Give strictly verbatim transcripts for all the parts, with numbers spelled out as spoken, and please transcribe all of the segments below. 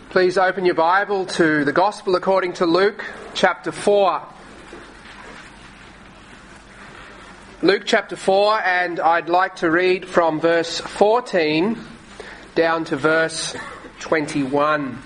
Please open your Bible to the Gospel according to Luke, chapter four. Luke chapter four, and I'd like to read from verse fourteen down to verse twenty-one.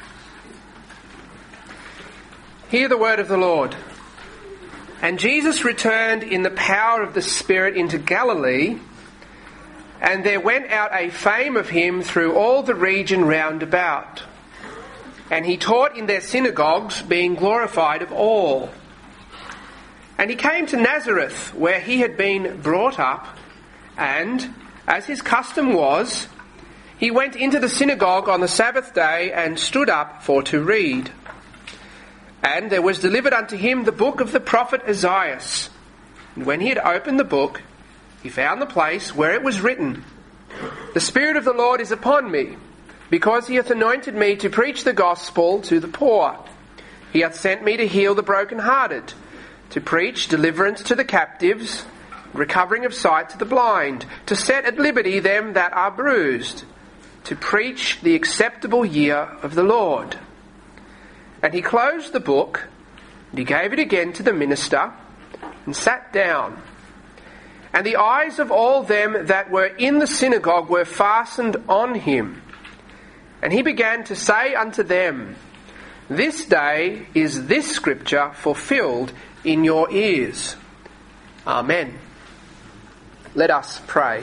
Hear the word of the Lord. And Jesus returned in the power of the Spirit into Galilee, and there went out a fame of him through all the region round about. And he taught in their synagogues, being glorified of all. And he came to Nazareth, where he had been brought up, and, as his custom was, he went into the synagogue on the Sabbath day and stood up for to read. And there was delivered unto him the book of the prophet Isaiah. And when he had opened the book, he found the place where it was written, The Spirit of the Lord is upon me, because he hath anointed me to preach the gospel to the poor. He hath sent me to heal the brokenhearted, to preach deliverance to the captives, recovering of sight to the blind, to set at liberty them that are bruised, to preach the acceptable year of the Lord. And he closed the book, and he gave it again to the minister, and sat down. And the eyes of all them that were in the synagogue were fastened on him. And he began to say unto them, This day is this scripture fulfilled in your ears. Amen. Let us pray.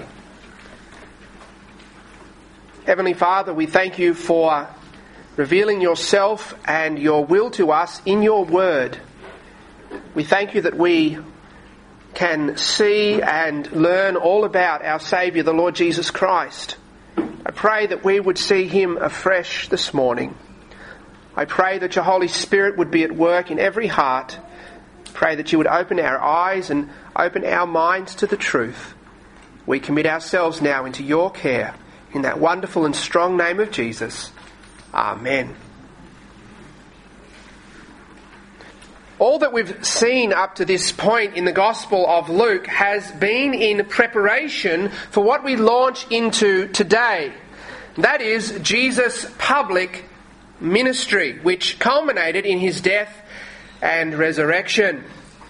Heavenly Father, we thank you for revealing yourself and your will to us in your word. We thank you that we can see and learn all about our Saviour, the Lord Jesus Christ. I pray that we would see him afresh this morning. I pray that your Holy Spirit would be at work in every heart. Pray that you would open our eyes and open our minds to the truth. We commit ourselves now into your care. In that wonderful and strong name of Jesus. Amen. All that we've seen up to this point in the Gospel of Luke has been in preparation for what we launch into today. That is Jesus' public ministry, which culminated in his death and resurrection.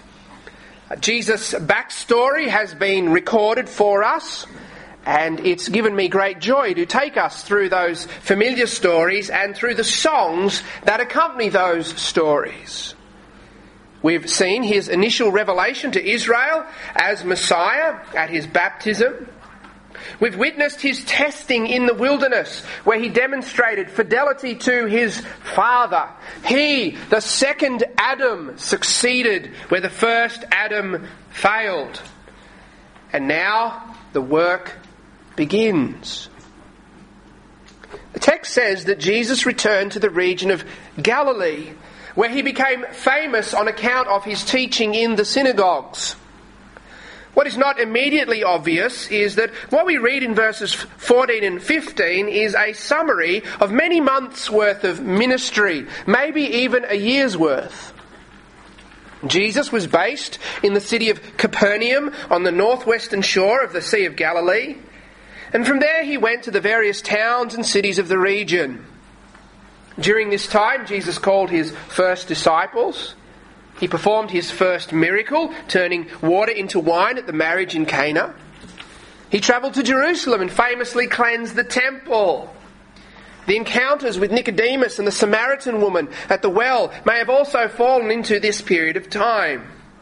Jesus' backstory has been recorded for us, and it's given me great joy to take us through those familiar stories and through the songs that accompany those stories. We've seen his initial revelation to Israel as Messiah at his baptism. We've witnessed his testing in the wilderness, where he demonstrated fidelity to his Father. He, the second Adam, succeeded where the first Adam failed. And now the work begins. The text says that Jesus returned to the region of Galilee, where he became famous on account of his teaching in the synagogues. What is not immediately obvious is that what we read in verses fourteen and fifteen is a summary of many months' worth of ministry, maybe even a year's worth. Jesus was based in the city of Capernaum on the northwestern shore of the Sea of Galilee, and from there he went to the various towns and cities of the region. During this time, Jesus called his first disciples. He performed his first miracle, turning water into wine at the marriage in Cana. He travelled to Jerusalem and famously cleansed the temple. The encounters with Nicodemus and the Samaritan woman at the well may have also fallen into this period of time.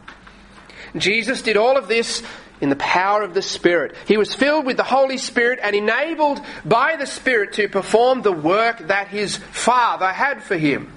Jesus did all of this in the power of the Spirit. He was filled with the Holy Spirit and enabled by the Spirit to perform the work that his Father had for him.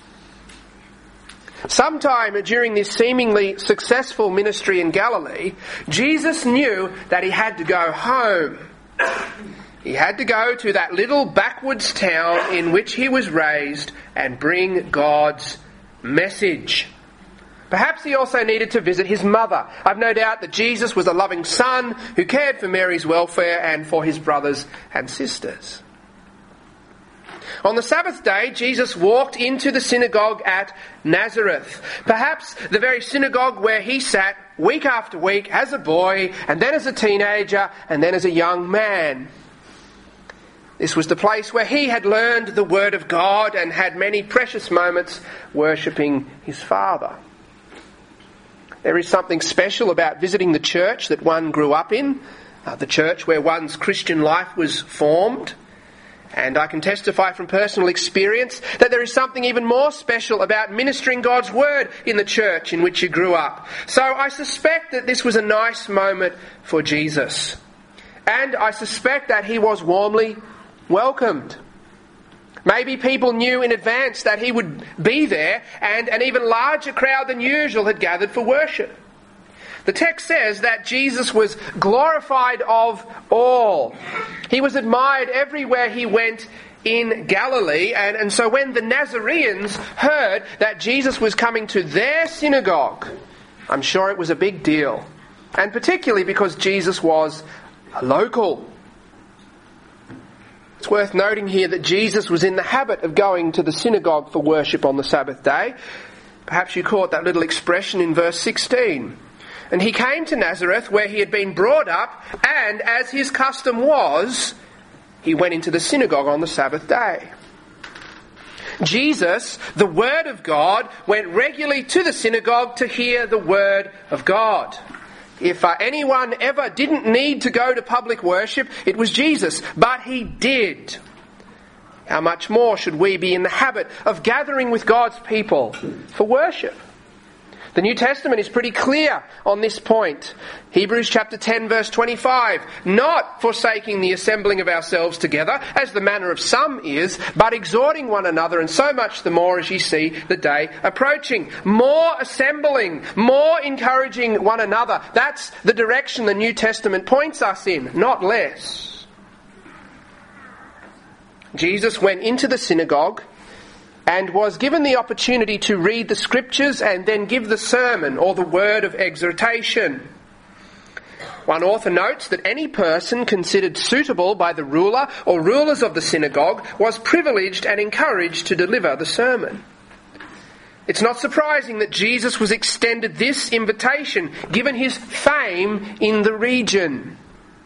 Sometime during this seemingly successful ministry in Galilee, Jesus knew that he had to go home. He had to go to that little backwoods town in which he was raised and bring God's message. Perhaps he also needed to visit his mother. I've no doubt that Jesus was a loving son who cared for Mary's welfare and for his brothers and sisters. On the Sabbath day, Jesus walked into the synagogue at Nazareth, perhaps the very synagogue where he sat week after week as a boy, and then as a teenager, and then as a young man. This was the place where he had learned the Word of God and had many precious moments worshipping his Father. There is something special about visiting the church that one grew up in, uh, the church where one's Christian life was formed. And I can testify from personal experience that there is something even more special about ministering God's Word in the church in which you grew up. So I suspect that this was a nice moment for Jesus. And I suspect that he was warmly welcomed. Maybe people knew in advance that he would be there, and an even larger crowd than usual had gathered for worship. The text says that Jesus was glorified of all. He was admired everywhere he went in Galilee, and, and so when the Nazareans heard that Jesus was coming to their synagogue, I'm sure it was a big deal. And particularly because Jesus was a local. It's worth noting here that Jesus was in the habit of going to the synagogue for worship on the Sabbath day. Perhaps you caught that little expression in verse sixteen. And he came to Nazareth where he had been brought up, and as his custom was, he went into the synagogue on the Sabbath day. Jesus, the Word of God, went regularly to the synagogue to hear the Word of God. If uh, anyone ever didn't need to go to public worship, it was Jesus, but he did. How much more should we be in the habit of gathering with God's people for worship? The New Testament is pretty clear on this point. Hebrews chapter ten verse twenty-five. Not forsaking the assembling of ourselves together, as the manner of some is, but exhorting one another, and so much the more as ye see the day approaching. More assembling, more encouraging one another. That's the direction the New Testament points us in, not less. Jesus went into the synagogue and was given the opportunity to read the scriptures and then give the sermon or the word of exhortation. One author notes that any person considered suitable by the ruler or rulers of the synagogue was privileged and encouraged to deliver the sermon. It's not surprising that Jesus was extended this invitation, given his fame in the region.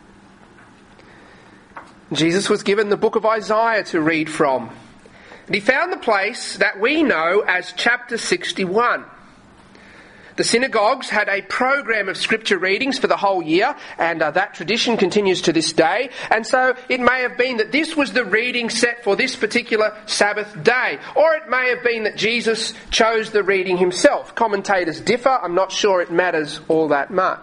Jesus was given the book of Isaiah to read from. And he found the place that we know as chapter sixty-one. The synagogues had a program of scripture readings for the whole year, and uh, that tradition continues to this day. And so it may have been that this was the reading set for this particular Sabbath day. Or it may have been that Jesus chose the reading himself. Commentators differ. I'm not sure it matters all that much.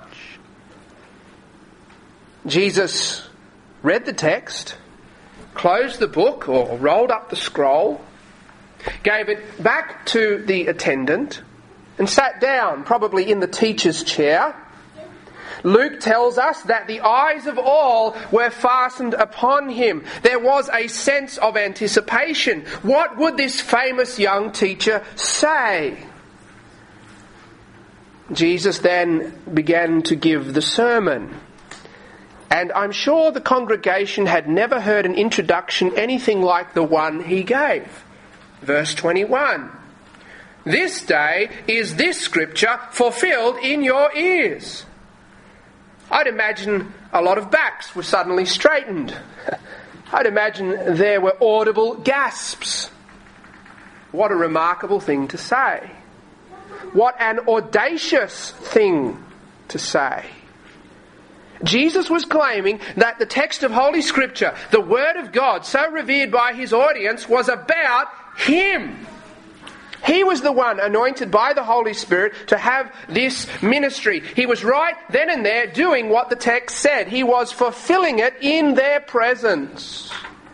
Jesus read the text, closed the book or rolled up the scroll, gave it back to the attendant, and sat down, probably in the teacher's chair. Luke tells us that the eyes of all were fastened upon him. There was a sense of anticipation. What would this famous young teacher say? Jesus then began to give the sermon. And I'm sure the congregation had never heard an introduction anything like the one he gave. Verse twenty-one. This day is this scripture fulfilled in your ears. I'd imagine a lot of backs were suddenly straightened. I'd imagine there were audible gasps. What a remarkable thing to say. What an audacious thing to say. Jesus was claiming that the text of Holy Scripture, the Word of God, so revered by his audience, was about him. He was the one anointed by the Holy Spirit to have this ministry. He was right then and there doing what the text said. He was fulfilling it in their presence.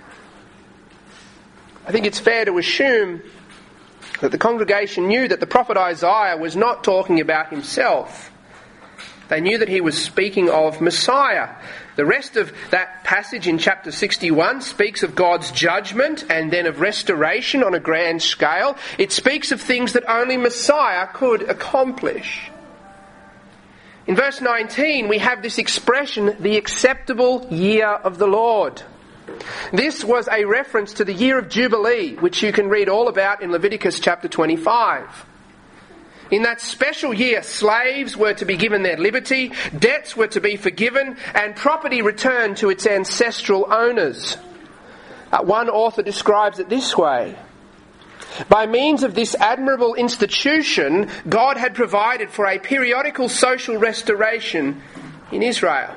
I think it's fair to assume that the congregation knew that the prophet Isaiah was not talking about himself. They knew that he was speaking of Messiah. The rest of that passage in chapter sixty-one speaks of God's judgment and then of restoration on a grand scale. It speaks of things that only Messiah could accomplish. In verse nineteen, we have this expression, the acceptable year of the Lord. This was a reference to the year of Jubilee, which you can read all about in Leviticus chapter twenty-five. In that special year, slaves were to be given their liberty, debts were to be forgiven, and property returned to its ancestral owners. Uh, one author describes it this way: by means of this admirable institution, God had provided for a periodical social restoration in Israel.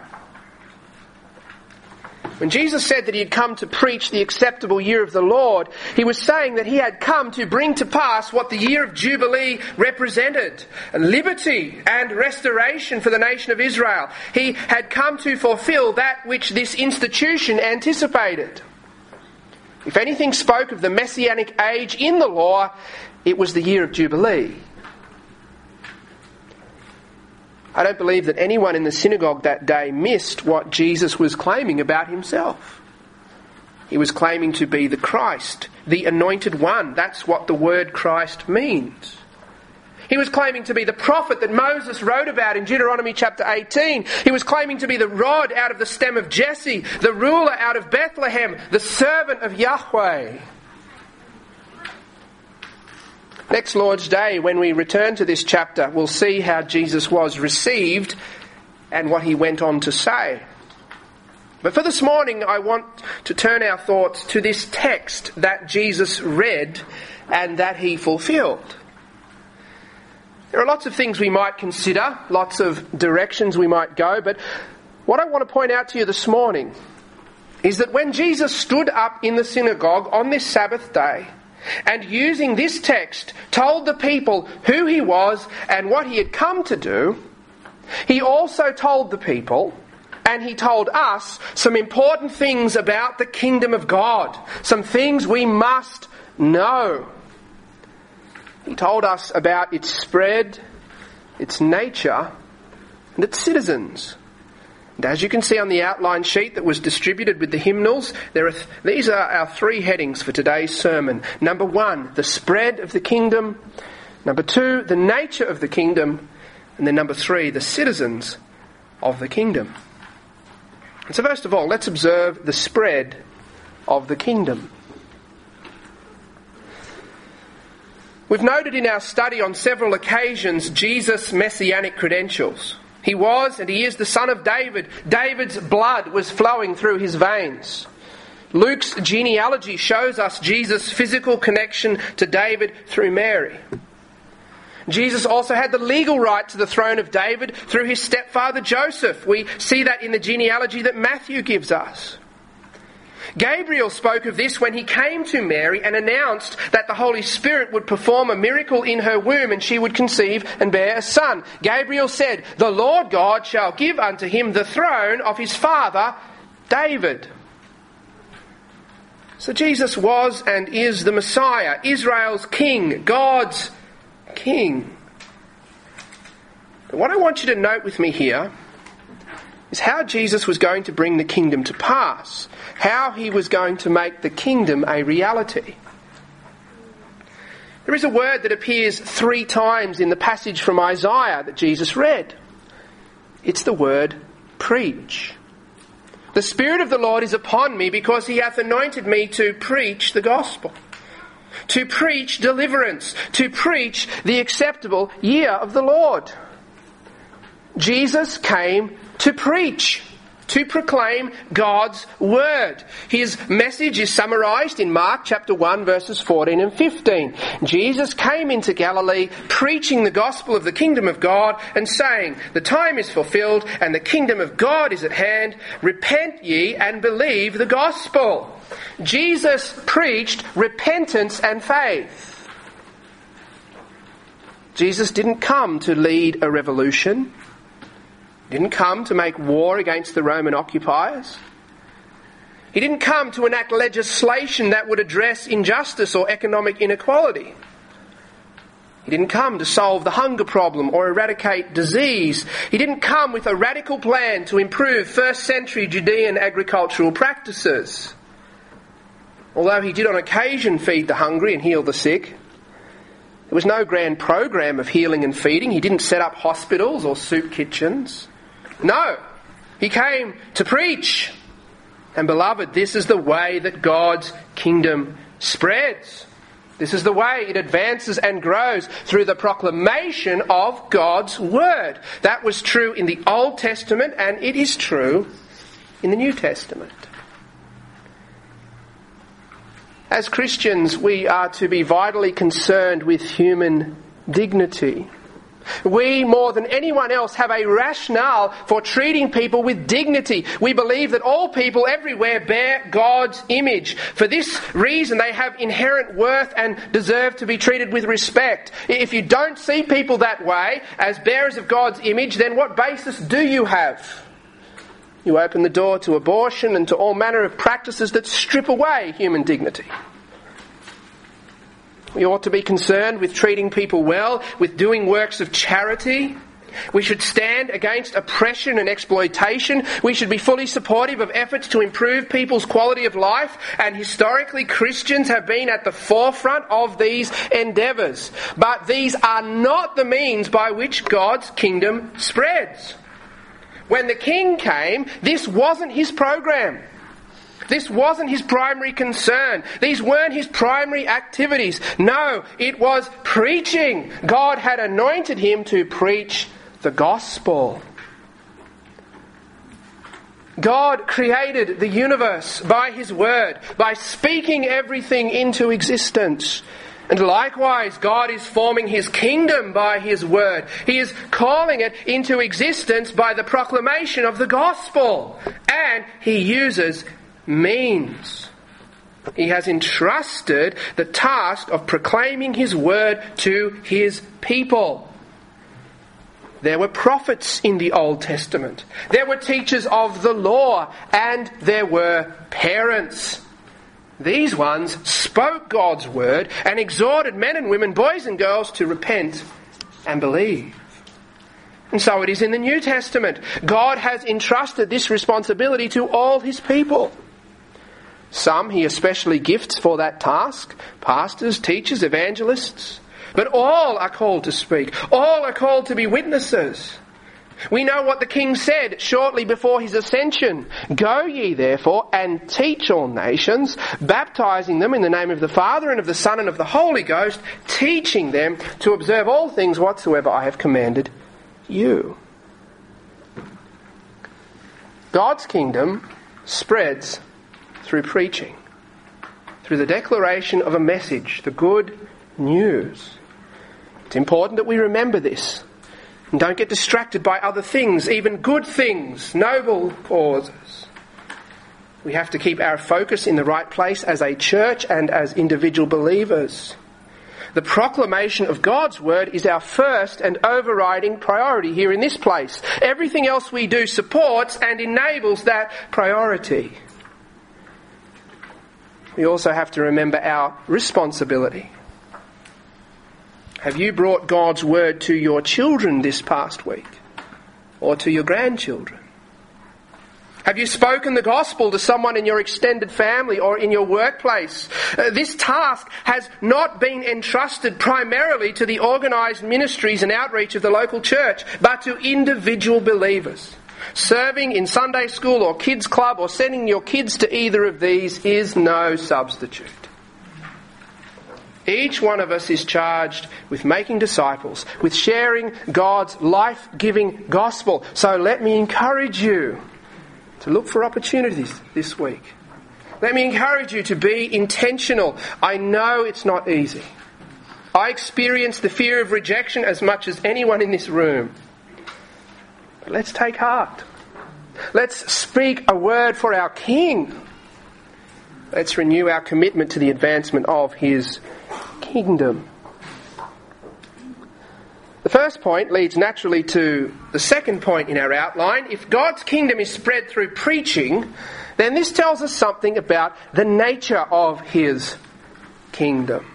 When Jesus said that he had come to preach the acceptable year of the Lord, he was saying that he had come to bring to pass what the year of Jubilee represented: liberty and restoration for the nation of Israel. He had come to fulfill that which this institution anticipated. If anything spoke of the Messianic age in the law, it was the year of Jubilee. I don't believe that anyone in the synagogue that day missed what Jesus was claiming about himself. He was claiming to be the Christ, the Anointed One. That's what the word Christ means. He was claiming to be the prophet that Moses wrote about in Deuteronomy chapter eighteen. He was claiming to be the rod out of the stem of Jesse, the ruler out of Bethlehem, the servant of Yahweh. Next Lord's Day, when we return to this chapter, we'll see how Jesus was received and what he went on to say. But for this morning, I want to turn our thoughts to this text that Jesus read and that he fulfilled. There are lots of things we might consider, lots of directions we might go, but what I want to point out to you this morning is that when Jesus stood up in the synagogue on this Sabbath day, and using this text told the people who he was and what he had come to do, he also told the people, and he told us, some important things about the kingdom of God, some things we must know. He told us about its spread, its nature, and its citizens. And as you can see on the outline sheet that was distributed with the hymnals, there are th- these are our three headings for today's sermon. Number one, the spread of the kingdom. Number two, the nature of the kingdom. And then number three, the citizens of the kingdom. And so first of all, let's observe the spread of the kingdom. We've noted in our study on several occasions Jesus' messianic credentials. He was and he is the son of David. David's blood was flowing through his veins. Luke's genealogy shows us Jesus' physical connection to David through Mary. Jesus also had the legal right to the throne of David through his stepfather Joseph. We see that in the genealogy that Matthew gives us. Gabriel spoke of this when he came to Mary and announced that the Holy Spirit would perform a miracle in her womb and she would conceive and bear a son. Gabriel said, "The Lord God shall give unto him the throne of his father David." So Jesus was and is the Messiah, Israel's king, God's king. But what I want you to note with me here is how Jesus was going to bring the kingdom to pass, how he was going to make the kingdom a reality. There is a word that appears three times in the passage from Isaiah that Jesus read. It's the word preach. The Spirit of the Lord is upon me because he hath anointed me to preach the gospel, to preach deliverance, to preach the acceptable year of the Lord. Jesus came to preach, to proclaim God's word. His message is summarised in Mark chapter one verses fourteen and fifteen. Jesus came into Galilee preaching the gospel of the kingdom of God and saying, "The time is fulfilled and the kingdom of God is at hand. Repent ye and believe the gospel." Jesus preached repentance and faith. Jesus didn't come to lead a revolution. He didn't come to make war against the Roman occupiers. He didn't come to enact legislation that would address injustice or economic inequality. He didn't come to solve the hunger problem or eradicate disease. He didn't come with a radical plan to improve first century Judean agricultural practices. Although he did on occasion feed the hungry and heal the sick, there was no grand program of healing and feeding. He didn't set up hospitals or soup kitchens. No, he came to preach. And beloved, this is the way that God's kingdom spreads. This is the way it advances and grows, through the proclamation of God's word. That was true in the Old Testament and it is true in the New Testament. As Christians, we are to be vitally concerned with human dignity. We, more than anyone else, have a rationale for treating people with dignity. We believe that all people everywhere bear God's image. For this reason, they have inherent worth and deserve to be treated with respect. If you don't see people that way, as bearers of God's image, then what basis do you have? You open the door to abortion and to all manner of practices that strip away human dignity. We ought to be concerned with treating people well, with doing works of charity. We should stand against oppression and exploitation. We should be fully supportive of efforts to improve people's quality of life. And historically, Christians have been at the forefront of these endeavours. But these are not the means by which God's kingdom spreads. When the king came, this wasn't his program. This wasn't his primary concern. These weren't his primary activities. No, it was preaching. God had anointed him to preach the gospel. God created the universe by his word, by speaking everything into existence. And likewise, God is forming his kingdom by his word. He is calling it into existence by the proclamation of the gospel. And he uses means. He has entrusted the task of proclaiming his word to his people. There were prophets in the Old Testament. There were teachers of the law, and there were parents. These ones spoke God's word and exhorted men and women, boys and girls, to repent and believe. And so it is in the New Testament. God has entrusted this responsibility to all his people. Some he especially gifts for that task, pastors, teachers, evangelists. But all are called to speak. All are called to be witnesses. We know what the king said shortly before his ascension. Go ye therefore and teach all nations, baptizing them in the name of the Father and of the Son and of the Holy Ghost, teaching them to observe all things whatsoever I have commanded you. God's kingdom spreads through preaching, through the declaration of a message, the good news. It's important that we remember this and don't get distracted by other things, even good things, noble causes. We have to keep our focus in the right place as a church and as individual believers. The proclamation of God's word is our first and overriding priority here in this place. Everything else we do supports and enables that priority. We also have to remember our responsibility. Have you brought God's word to your children this past week? Or to your grandchildren? Have you spoken the gospel to someone in your extended family or in your workplace? Uh, this task has not been entrusted primarily to the organised ministries and outreach of the local church, but to individual believers. Serving in Sunday school or kids club or sending your kids to either of these is no substitute. Each one of us is charged with making disciples, with sharing God's life-giving gospel. So let me encourage you to look for opportunities this week. Let me encourage you to be intentional. I know it's not easy. I experience the fear of rejection as much as anyone in this room. But let's take heart. Let's speak a word for our King. Let's renew our commitment to the advancement of his kingdom. The first point leads naturally to the second point in our outline. If God's kingdom is spread through preaching, then this tells us something about the nature of his kingdom.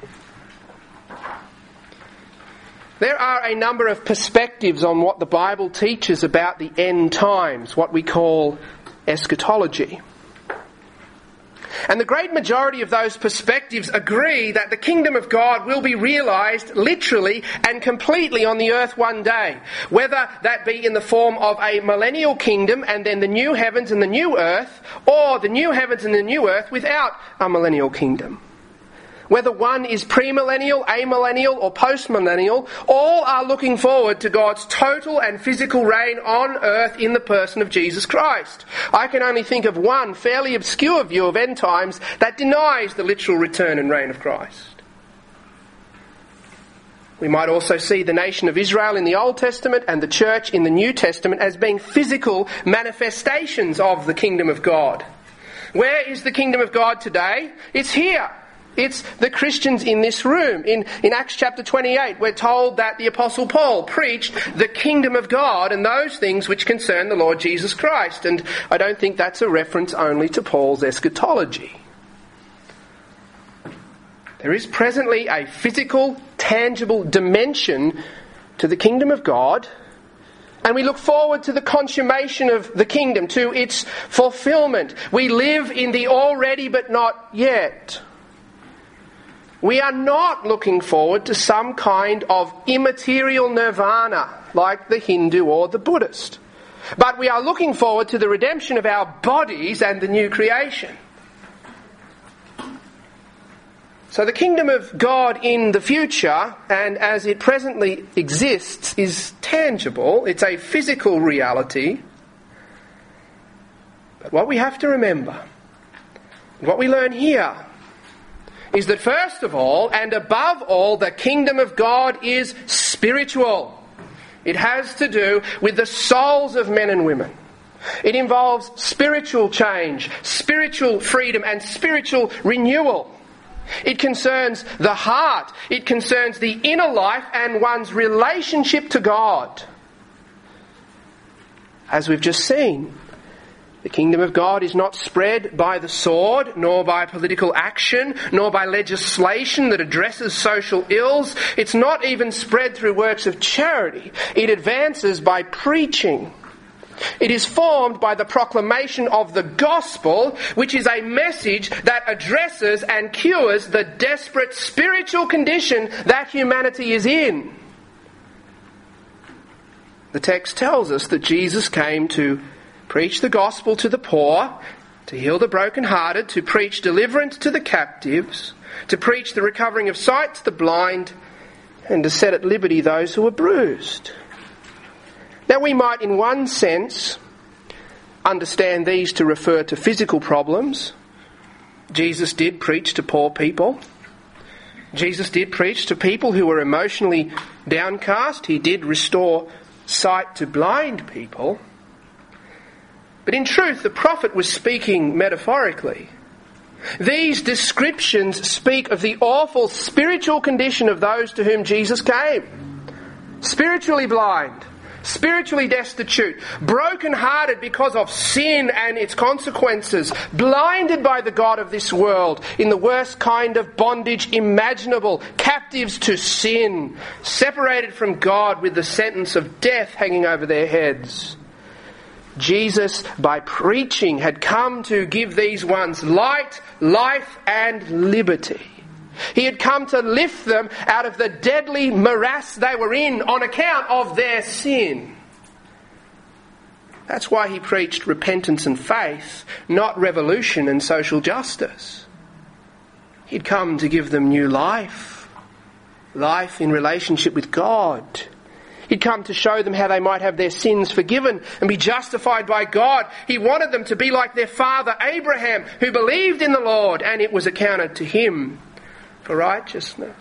There are a number of perspectives on what the Bible teaches about the end times, what we call eschatology. And the great majority of those perspectives agree that the kingdom of God will be realised literally and completely on the earth one day, whether that be in the form of a millennial kingdom and then the new heavens and the new earth, or the new heavens and the new earth without a millennial kingdom. whether one is premillennial, amillennial or postmillennial, all are looking forward to God's total and physical reign on earth in the person of Jesus Christ. I can only think of one fairly obscure view of end times that denies the literal return and reign of Christ. We might also see the nation of Israel in the Old Testament and the church in the New Testament as being physical manifestations of the kingdom of God. Where is the kingdom of God today? It's here. It's the Christians in this room. In, in Acts chapter twenty-eight, we're told that the Apostle Paul preached the kingdom of God and those things which concern the Lord Jesus Christ. And I don't think that's a reference only to Paul's eschatology. There is presently a physical, tangible dimension to the kingdom of God, and we look forward to the consummation of the kingdom, to its fulfillment. We live in the already but not yet. We are not looking forward to some kind of immaterial nirvana like the Hindu or the Buddhist, but we are looking forward to the redemption of our bodies and the new creation. So the kingdom of God in the future, and as it presently exists, is tangible. It's a physical reality. But what we have to remember, what we learn here, is that first of all, and above all, the kingdom of God is spiritual. It has to do with the souls of men and women. It involves spiritual change, spiritual freedom, and spiritual renewal. It concerns the heart. It concerns the inner life and one's relationship to God. As we've just seen, the kingdom of God is not spread by the sword, nor by political action, nor by legislation that addresses social ills. It's not even spread through works of charity. It advances by preaching. It is formed by the proclamation of the gospel, which is a message that addresses and cures the desperate spiritual condition that humanity is in. The text tells us that Jesus came to preach the gospel to the poor, to heal the brokenhearted, to preach deliverance to the captives, to preach the recovering of sight to the blind, and to set at liberty those who are bruised. Now we might, in one sense, understand these to refer to physical problems. Jesus did preach to poor people. Jesus did preach to people who were emotionally downcast. He did restore sight to blind people. But in truth, the prophet was speaking metaphorically. These descriptions speak of the awful spiritual condition of those to whom Jesus came. Spiritually blind, spiritually destitute, broken-hearted because of sin and its consequences, blinded by the God of this world in the worst kind of bondage imaginable, captives to sin, separated from God with the sentence of death hanging over their heads. Jesus, by preaching, had come to give these ones light, life, and liberty. He had come to lift them out of the deadly morass they were in on account of their sin. That's why he preached repentance and faith, not revolution and social justice. He'd come to give them new life, life in relationship with God. He'd come to show them how they might have their sins forgiven and be justified by God. He wanted them to be like their father Abraham, who believed in the Lord, and it was accounted to him for righteousness.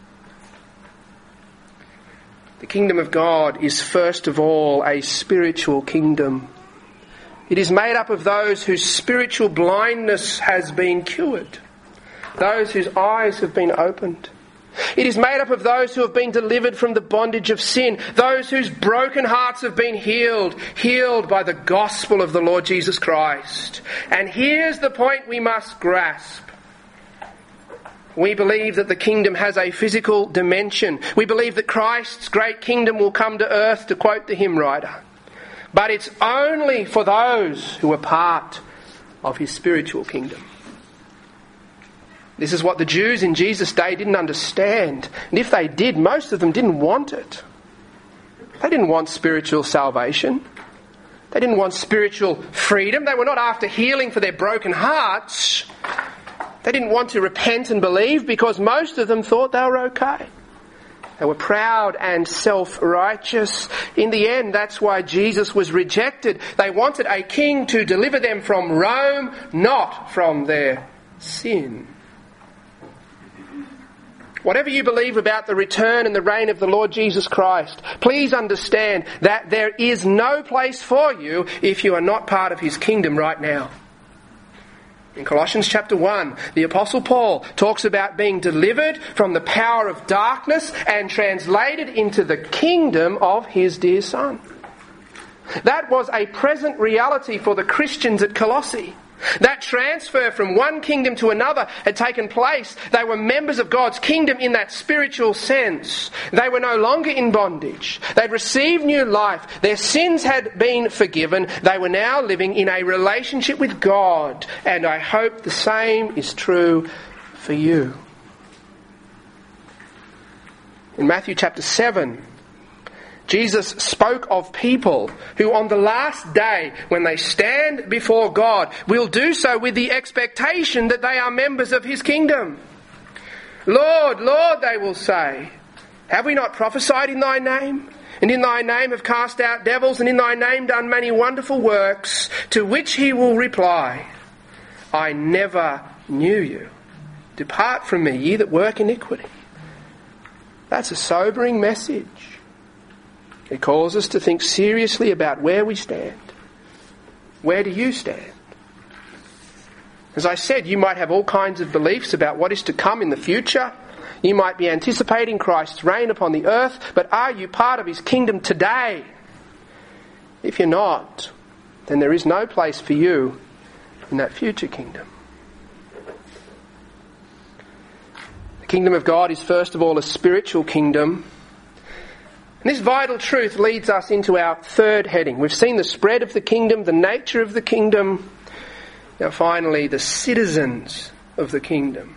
The kingdom of God is first of all a spiritual kingdom. It is made up of those whose spiritual blindness has been cured, those whose eyes have been opened. It is made up of those who have been delivered from the bondage of sin, those whose broken hearts have been healed, healed by the gospel of the Lord Jesus Christ. And here's the point we must grasp. We believe that the kingdom has a physical dimension. We believe that Christ's great kingdom will come to earth, to quote the hymn writer. But it's only for those who are part of his spiritual kingdom. This is what the Jews in Jesus' day didn't understand. And if they did, most of them didn't want it. They didn't want spiritual salvation. They didn't want spiritual freedom. They were not after healing for their broken hearts. They didn't want to repent and believe because most of them thought they were okay. They were proud and self-righteous. In the end, that's why Jesus was rejected. They wanted a king to deliver them from Rome, not from their sin. Whatever you believe about the return and the reign of the Lord Jesus Christ, please understand that there is no place for you if you are not part of his kingdom right now. In Colossians chapter one, the Apostle Paul talks about being delivered from the power of darkness and translated into the kingdom of his dear Son. That was a present reality for the Christians at Colossae. That transfer from one kingdom to another had taken place. They were members of God's kingdom in that spiritual sense. They were no longer in bondage. They'd received new life. Their sins had been forgiven. They were now living in a relationship with God. And I hope the same is true for you. In Matthew chapter seven, Jesus spoke of people who on the last day, when they stand before God, will do so with the expectation that they are members of his kingdom. Lord, Lord, they will say, have we not prophesied in thy name? And in thy name have cast out devils, and in thy name done many wonderful works? To which he will reply, I never knew you. Depart from me, ye that work iniquity. That's a sobering message. It calls us to think seriously about where we stand. Where do you stand? As I said, you might have all kinds of beliefs about what is to come in the future. You might be anticipating Christ's reign upon the earth, but are you part of his kingdom today? If you're not, then there is no place for you in that future kingdom. The kingdom of God is first of all a spiritual kingdom. And this vital truth leads us into our third heading. We've seen the spread of the kingdom, the nature of the kingdom. Now finally, the citizens of the kingdom.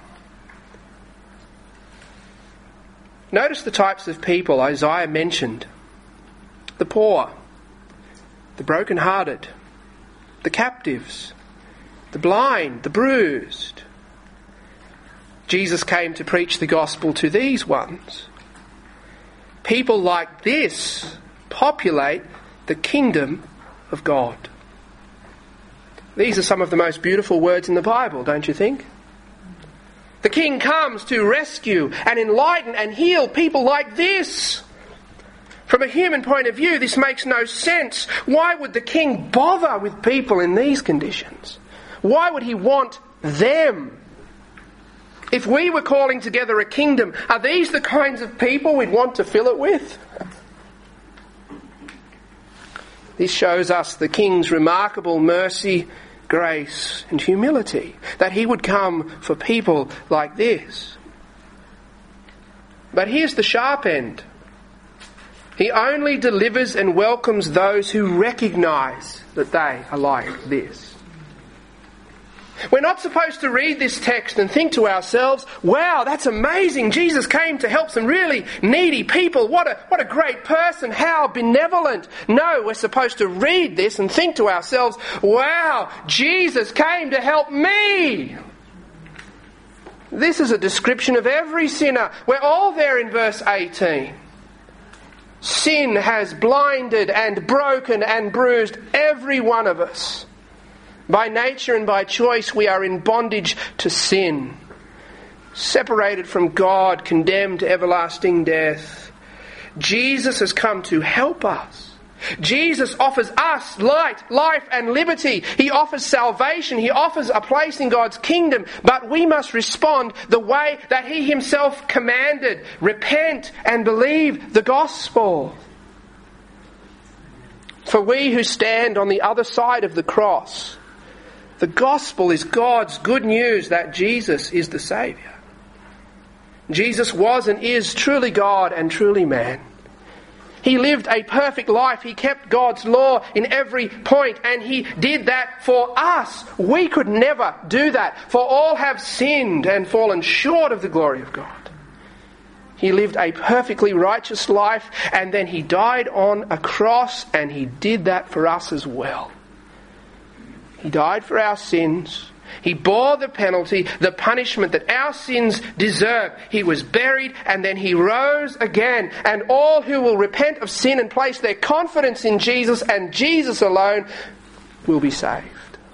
Notice the types of people Isaiah mentioned. The poor, the broken-hearted, the captives, the blind, the bruised. Jesus came to preach the gospel to these ones. People like this populate the kingdom of God. These are some of the most beautiful words in the Bible, don't you think? The king comes to rescue and enlighten and heal people like this. From a human point of view, this makes no sense. Why would the king bother with people in these conditions? Why would he want them? If we were calling together a kingdom, are these the kinds of people we'd want to fill it with? This shows us the king's remarkable mercy, grace, and humility, that he would come for people like this. But here's the sharp end. He only delivers and welcomes those who recognise that they are like this. We're not supposed to read this text and think to ourselves, wow, that's amazing. Jesus came to help some really needy people. What a, what a great person. How benevolent. No, we're supposed to read this and think to ourselves, wow, Jesus came to help me. This is a description of every sinner. We're all there in verse eighteen. Sin has blinded and broken and bruised every one of us. By nature and by choice, we are in bondage to sin, separated from God, condemned to everlasting death. Jesus has come to help us. Jesus offers us light, life and liberty. He offers salvation. He offers a place in God's kingdom. But we must respond the way that he himself commanded. Repent and believe the gospel. For we who stand on the other side of the cross, the gospel is God's good news that Jesus is the Saviour. Jesus was and is truly God and truly man. He lived a perfect life. He kept God's law in every point, and he did that for us. We could never do that, for all have sinned and fallen short of the glory of God. He lived a perfectly righteous life, and then he died on a cross, and he did that for us as well. He died for our sins, He bore the penalty, the punishment that our sins deserve. He was buried and then he rose again. And all who will repent of sin and place their confidence in Jesus and Jesus alone will be saved.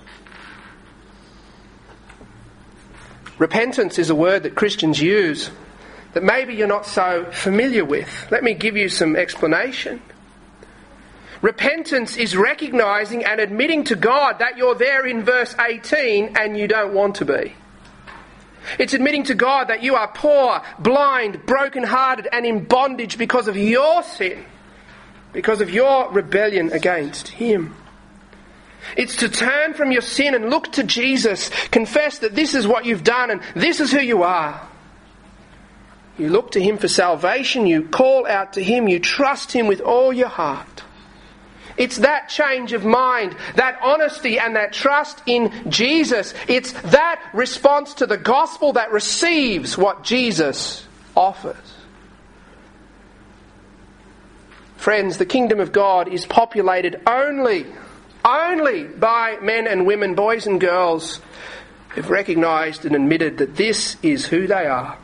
Repentance is a word that Christians use that maybe you're not so familiar with. Let me give you some explanation. Repentance is recognising and admitting to God that you're there in verse eighteen and you don't want to be. It's admitting to God that you are poor, blind, broken-hearted and in bondage because of your sin, because of your rebellion against Him. It's to turn from your sin and look to Jesus, confess that this is what you've done and this is who you are. You look to Him for salvation, you call out to Him, you trust Him with all your heart. It's that change of mind, that honesty and that trust in Jesus. It's that response to the gospel that receives what Jesus offers. Friends, the kingdom of God is populated only, only by men and women, boys and girls who've recognised and admitted that this is who they are.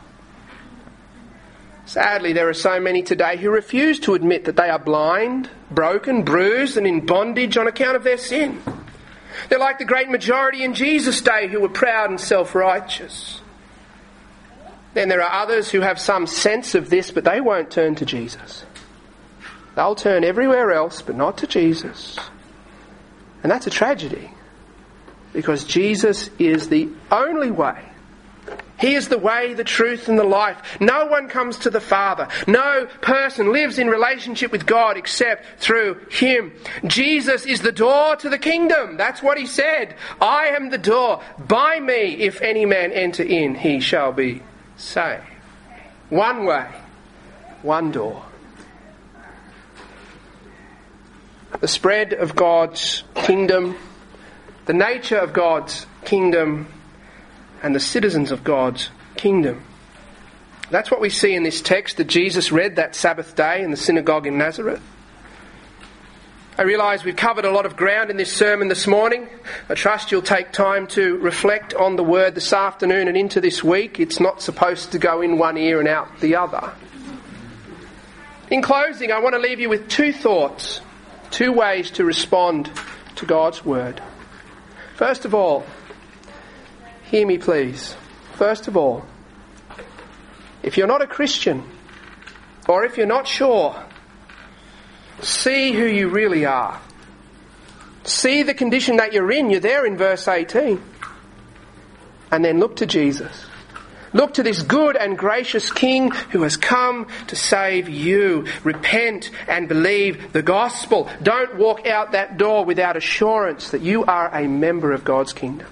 Sadly, there are so many today who refuse to admit that they are blind, broken, bruised and in bondage on account of their sin. They're like the great majority in Jesus' day who were proud and self-righteous. Then there are others who have some sense of this, but they won't turn to Jesus. They'll turn everywhere else, but not to Jesus. And that's a tragedy, because Jesus is the only way. He is the way, the truth and the life. No one comes to the Father. No person lives in relationship with God except through Him. Jesus is the door to the kingdom. That's what He said. I am the door. By me, if any man enter in, he shall be saved. One way, one door. The spread of God's kingdom, the nature of God's kingdom, and the citizens of God's kingdom. That's what we see in this text that Jesus read that Sabbath day in the synagogue in Nazareth. I realise we've covered a lot of ground in this sermon this morning. I trust you'll take time to reflect on the word this afternoon and into this week. It's not supposed to go in one ear and out the other. In closing, I want to leave you with two thoughts, two ways to respond to God's word. First of all, hear me please. First of all, if you're not a Christian, or if you're not sure, see who you really are. See the condition that you're in. You're there in verse eighteen. And then look to Jesus. Look to this good and gracious King who has come to save you. Repent and believe the gospel. Don't walk out that door without assurance that you are a member of God's kingdom.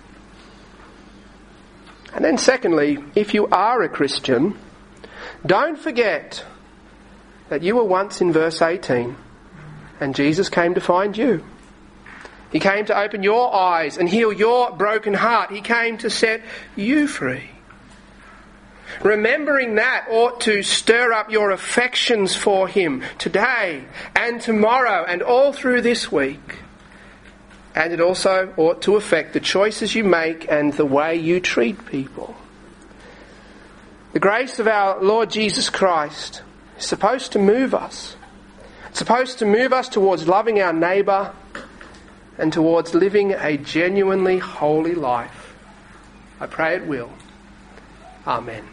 And then secondly, if you are a Christian, don't forget that you were once in verse eighteen and Jesus came to find you. He came to open your eyes and heal your broken heart. He came to set you free. Remembering that ought to stir up your affections for Him today and tomorrow and all through this week. And it also ought to affect the choices you make and the way you treat people. The grace of our Lord Jesus Christ is supposed to move us. It's supposed to move us towards loving our neighbour and towards living a genuinely holy life. I pray it will. Amen.